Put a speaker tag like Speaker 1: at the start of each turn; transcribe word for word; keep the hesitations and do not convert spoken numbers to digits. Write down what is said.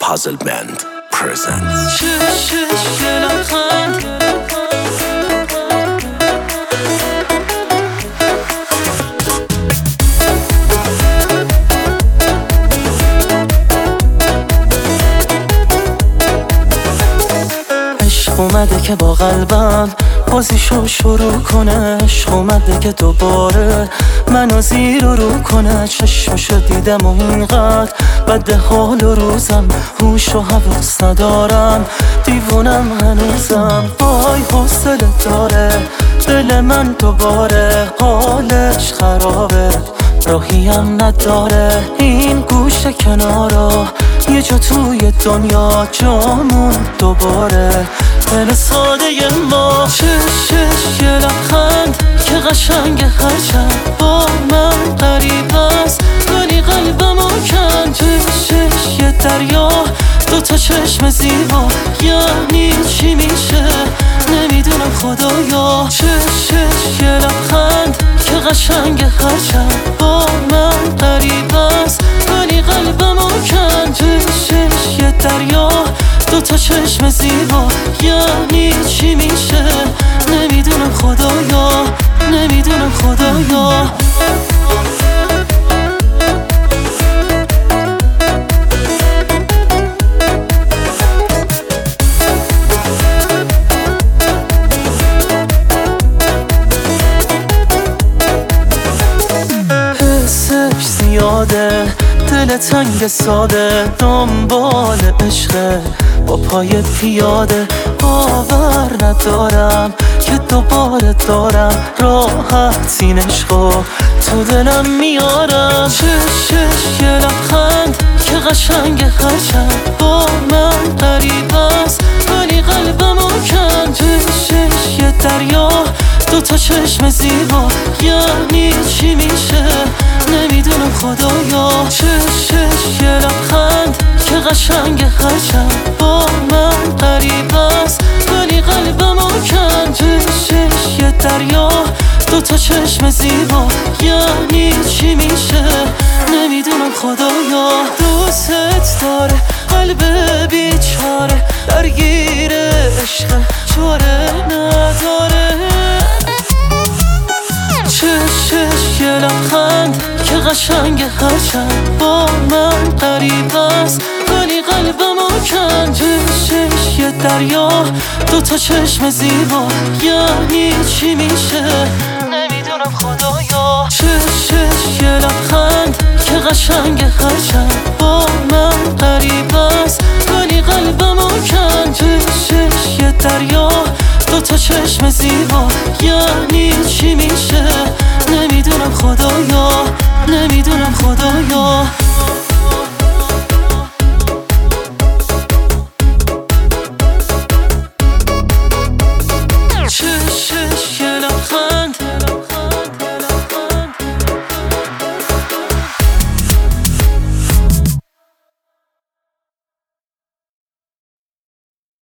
Speaker 1: Puzzle Band presents.
Speaker 2: عشق اومده که با قلبم بازیشو شروع کنه، عشق اومده که دوباره منو زیر و رو کنه. چشمشو دیدم و اینقدر بده حال و روزم، هوش و حواس ندارم، دیوونم هنوزم. وای حوصله داره دل من دوباره، حالش خرابه راهیم نداره. این گوشه کنارا یه جا توی دنیا جامون دوباره. دل ساده ما شش شش یه لبخند که قشنگ هرچند با من غریب است، ولی قلبمو کن. توی شش یه دریا دوتا چشم زیبا، یعنی چی میشه نمیدونم خدایا. شش شش یه لبخند که قشنگ هرچند با من غریب است، ولی قلبمو کن. توی شش یه دریا دوتا چشم زیبا، یعنی چی میشه نمیدونم خدایا، نمیدونم خدایا. حسش زیاده دل تنگ ساده، دنبال عشقه با پای پیاده. باور ندارم که دوباره دارم راحت این عشقو تو دلم میارم. شش شش یه لبخند که قشنگ هرچند با من غریب است، ولی قلبمو کن. توی شش یه دریا دوتا چشم زیبا، یعنی چی میشه نمیدونم خدایا. شش شش یه لبخند که قشنگ هرچند با من غریب است، ولی قلبمو کن. توی شش یه دریا دوتا چشم زیبا، یعنی چی میشه نمیدونم خدایا. دوست داره قلب بیچاره، درگیر عشق چاره نداره. شش شش یه لبخند که قشنگ هرچند با من غریب است، ولی قلبمو کن. توی شش یه دریا دوتا چشم زیبا، یعنی چی میشه نمیدونم خدایا. شش شش یه لبخند که قشنگ هرچند با من غریب است، ولی قلبمو کن. توی شش یه دریا دوتا چشم زیبا، یعنی چی میشه نمیدونم خدایا، نمیدونم خدایا.